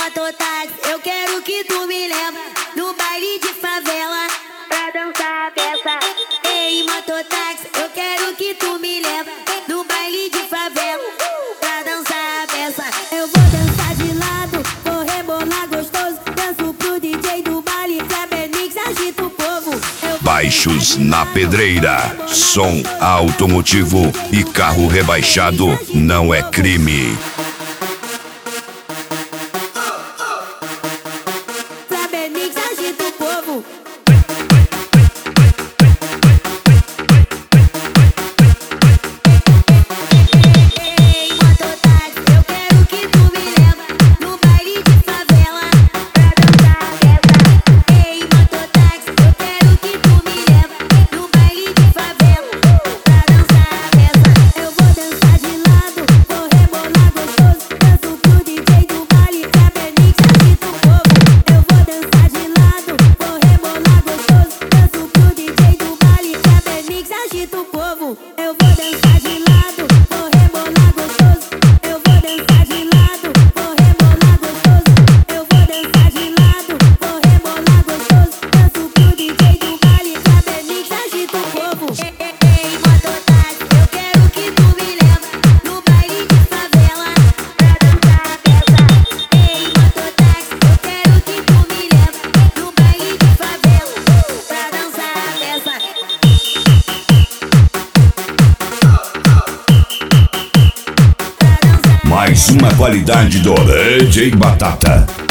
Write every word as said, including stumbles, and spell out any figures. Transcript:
mototáxi, eu quero que tu me leva no baile de favela pra dançar a peça. Ei, mototáxi, eu quero que tu me leva no baile de favela pra dançar a peça. Eu vou dançar de lado, vou rebolar gostoso, danço pro D J do baile, Kleber Mix agita o povo. Baixos na Pedreira, som automotivo e carro rebaixado não é crime. Kleber Mix agita o povo. Ei, mototáxi, eu quero que tu me leva no baile de favela pra dançar a peça. Ei, mototáxi, eu quero que tu me leva no baile de favela pra dançar a peça. Eu vou dançar de lado, vou rebolar gostoso, danço pro D J do baile, Kleber Mix agita o povo. Eu vou dançar de lado, vou rebolar gostoso, danço pro D J do baile, Kleber Mix agita o povo. Eu vou dançar de lado, vou rebolar gostoso. Eu vou dançar de lado, vou rebolar gostoso. Eu vou dançar de lado, vou rebolar gostoso, danço pro D J do baile, Kleber Mix agita o povo. Ei, mototáxi, eu quero que tu me leva no baile de favela pra dançar a peça. Ei, mototáxi, eu quero que tu me leva no baile de favela pra dançar a peça. Mais uma qualidade do D J Batata.